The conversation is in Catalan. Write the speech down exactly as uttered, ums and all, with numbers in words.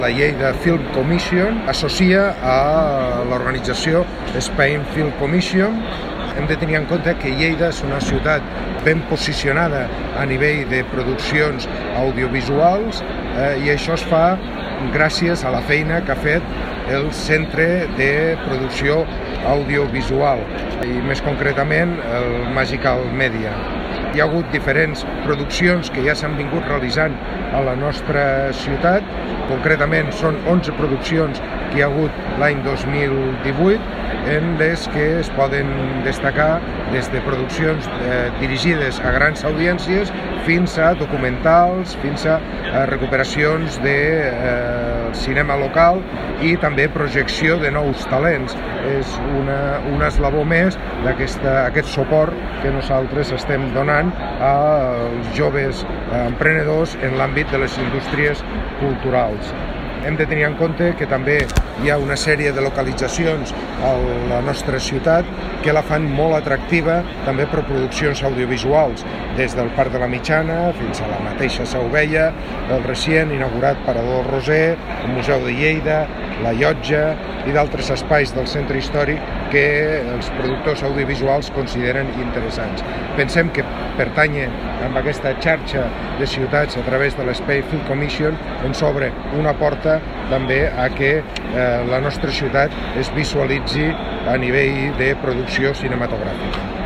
La Lleida Film Commission associa a l'organització Spain Film Commission. Hem de tenir en compte que Lleida és una ciutat ben posicionada a nivell de produccions audiovisuals eh, i això es fa gràcies a la feina que ha fet el Centre de Producció Audiovisual i més concretament el Magical Media. Hi ha hagut diferents produccions que ja s'han vingut realitzant a la nostra ciutat. Concretament són onze produccions que hi ha hagut l'any dos mil divuit, en les que es poden destacar des de produccions eh, dirigides a grans audiències fins a documentals, fins a, a recuperacions de eh, cinema local i també projecció de nous talents. És una, un esglaó més d'aquest suport que nosaltres estem donant als joves emprenedors en l'àmbit de les indústries culturals. Hem de tenir en compte que també hi ha una sèrie de localitzacions a la nostra ciutat que la fan molt atractiva també per produccions audiovisuals, des del Parc de la Mitjana fins a la mateixa Seu Vella, el recient inaugurat Parador Roser, el Museu de Lleida, la Llotja i d'altres espais del centre històric que els productors audiovisuals consideren interessants. Pensem que pertànyer amb aquesta xarxa de ciutats a través de l'Spain Film Commission ens obre una porta també a que eh, la nostra ciutat es visualitzi a nivell de producció cinematogràfica.